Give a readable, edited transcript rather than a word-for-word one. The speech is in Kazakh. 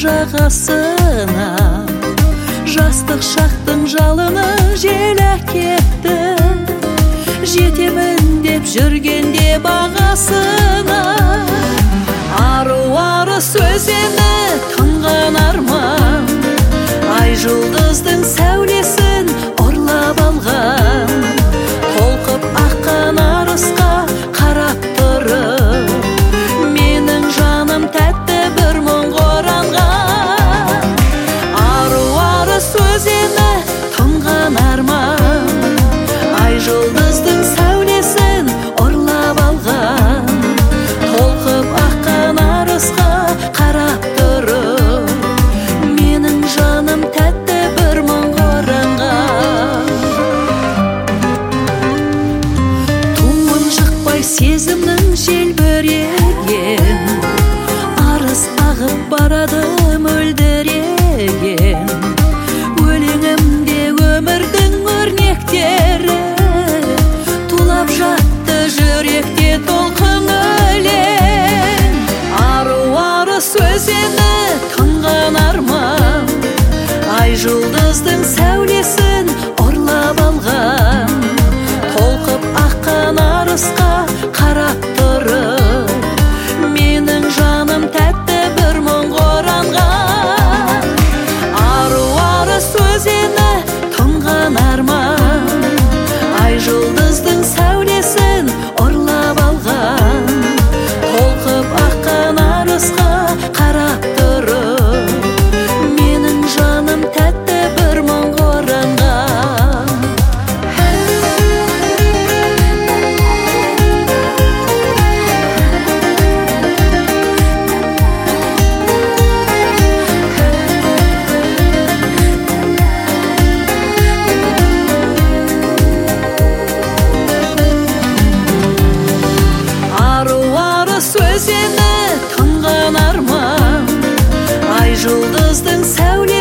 жағасына, жастық шақтың жалыны жел әкетті. Жетемін деп жүргенде бағасына, ару сөзені тұнған арман, ай жұлдыздың сәулесін ұрлап алған. Толқып аққан арысқа қарап тұрып, менің жаным тәтті бір мұңға оранған. Ару сөзені тұнған арман, ай жұлдыздың сәулесін ұрлап алған. Толқып аққан арысқа қарап тұрып, менің жаным тәтті бір мұңға оранған. Туын жықпай сезімнің желбіреген, арыс ағып барады мөлдіреген. Өлеңімде өмірдің өрнектері, тулап жатты жүректе толқын өлең. Ару сөзені тұнған арман, ай жұлдыздың сәулесін ұрлап алған. Толқып аққан арысқа қарап тұрып, менің жаным тәтті бір мұңға оранған. Ару сөзені тұнған арман, ай жұлдыздың сәулесін ұрлап алған. Толқып аққан арысқа қарап тұрып, менің жаным тәтті бір мұңға оранған. Ару сөзені тұнған арман, ай жұлдыздың сәулесін